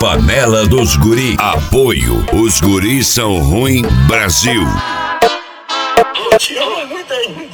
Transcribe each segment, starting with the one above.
Panela dos Guri. Apoio. Os guris são ruim, Brasil. Eu te amo muito ainda.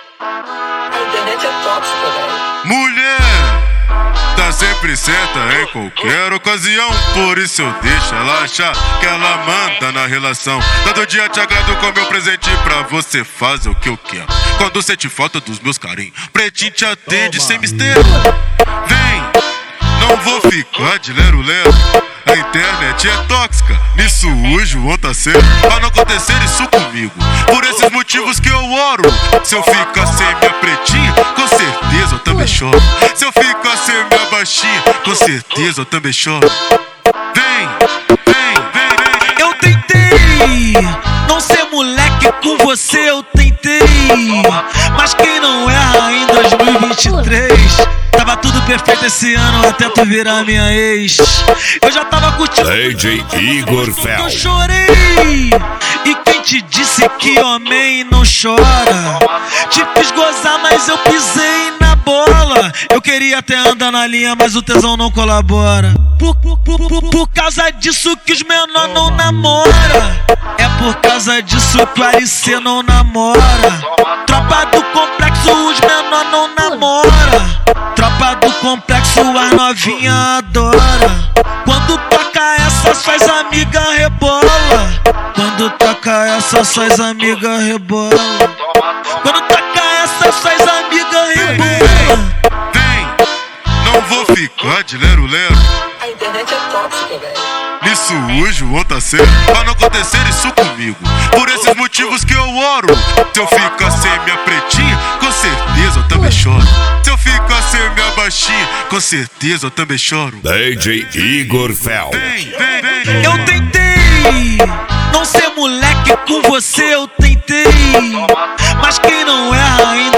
A internet é tóxica, velho. Mulher, tá sempre certa em qualquer ocasião. Por isso eu deixo ela achar que ela manda na relação. Todo dia te agrado com meu presente pra você fazer o que eu quero. Quando sente falta dos meus carinhos, pretinho te atende sem mistério. Vem, não vou ficar de lero-lero. A internet é tóxica, nisso o João tá certo. Pra não acontecer isso comigo, por esses motivos que eu oro. Se eu ficar sem minha pretinha, com certeza eu também choro. Se eu ficar sem minha baixinha, com certeza eu também choro. Vem, vem, vem, vem. Eu tentei não ser moleque com você, eu tentei. Mas quem não erra em 2023? Tava tudo perfeito esse ano até tu virar minha ex. Eu já tava curtindo DJ Igor Fel. Eu chorei. E quem te disse que homem não chora? Te fiz gozar, mas eu pisei na bola. Eu queria até andar na linha, mas o tesão não colabora. Por causa disso que os menor não namora. É por causa disso que o RC não namora. Tropa do complexo, os menor não namora. Tropa do complexo, as novinha adora. Quando toca essa, suas amigas rebola. Quando toca essa, suas amigas rebola. Quando toca essa, suas amigas rebola. Vem, não vou ficar de lero-lero. A internet é tóxica, velho. Nisso o João tá certo. Pra não acontecer isso comigo, por esses motivos que eu oro. Se eu ficar sem minha pretinha, com certeza eu também choro. Se eu ficar sem minha baixinha, com certeza eu também choro. DJ Igor Fel. Vem, vem, vem. Eu tentei não ser moleque com você, eu tentei. Mas quem não erra em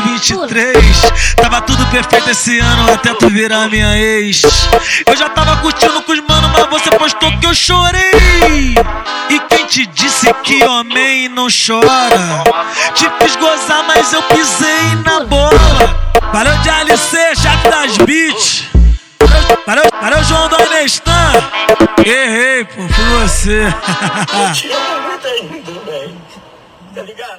2023? Tava tudo perfeito esse ano até tu virar minha ex. Eu já tava curtindo com os manos, mas você postou que eu chorei. E quem te disse que homem não chora? Te fiz gozar, mas eu pisei na bola. Valeu de LC, chefe das beats. Valeu João do Anestan. Errei, pô, foi você. Eu te amo muito ainda, velho. Tá ligado?